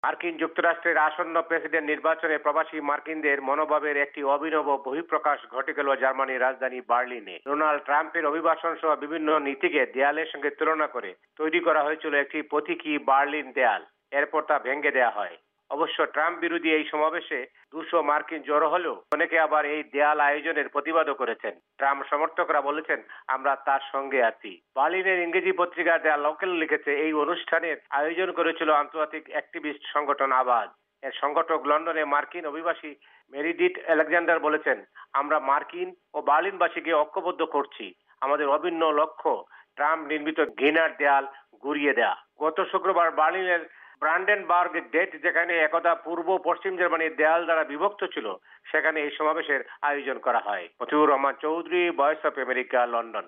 মার্কিন যুক্তরাষ্ট্রের আসন্ন প্রেসিডেন্ট নির্বাচনে প্রবাসী মার্কিনদের মনোভাবের একটি অভিনব বহিঃপ্রকাশ ঘটে গেল জার্মানির রাজধানী বার্লিনে। ডোনাল্ড ট্রাম্পের অভিভাষণ সহ বিভিন্ন নীতিকে দেয়ালের সঙ্গে তুলনা করে তৈরি করা হয়েছিল একটি প্রতীকী বার্লিন দেয়াল। এরপর তা ভেঙে দেয়া হয়। অবশ্য ট্রাম্প বিরোধী এই সমাবেশে 200 মার্কিন জড়ো হলেও অনেকে আবার এই দেয়াল আয়োজনের প্রতিবাদও করেছেন। ট্রাম্প সমর্থকরা বলেছেন, আমরা তার সঙ্গে আছি। বার্লিনের ইংরেজি পত্রিকা দ্য লোকাল লিখেছে, এই অনুষ্ঠানের আয়োজন করেছিল আন্তর্জাতিক অ্যাক্টিভিস্ট সংগঠন আওয়াজ। এর সংগঠক লন্ডনে মার্কিন অভিবাসী মেরিডিথ আলেকজান্ডার বলেছেন, আমরা মার্কিন ও বার্লিনবাসীকে ঐক্যবদ্ধ করছি। আমাদের অভিন্ন লক্ষ্য ট্রাম্প নির্মিত ঘৃণার দেয়াল গুড়িয়ে দেয়া। গত শুক্রবার বার্লিনের ব্রান্ডেনবার্গ গেট, যেখানে একদা পূর্ব পশ্চিম জার্মানির দেয়াল দ্বারা বিভক্ত ছিল, সেখানে এই সমাবেশের আয়োজন করা হয়। Motiur Rahman Chowdhury, Voice of America, London.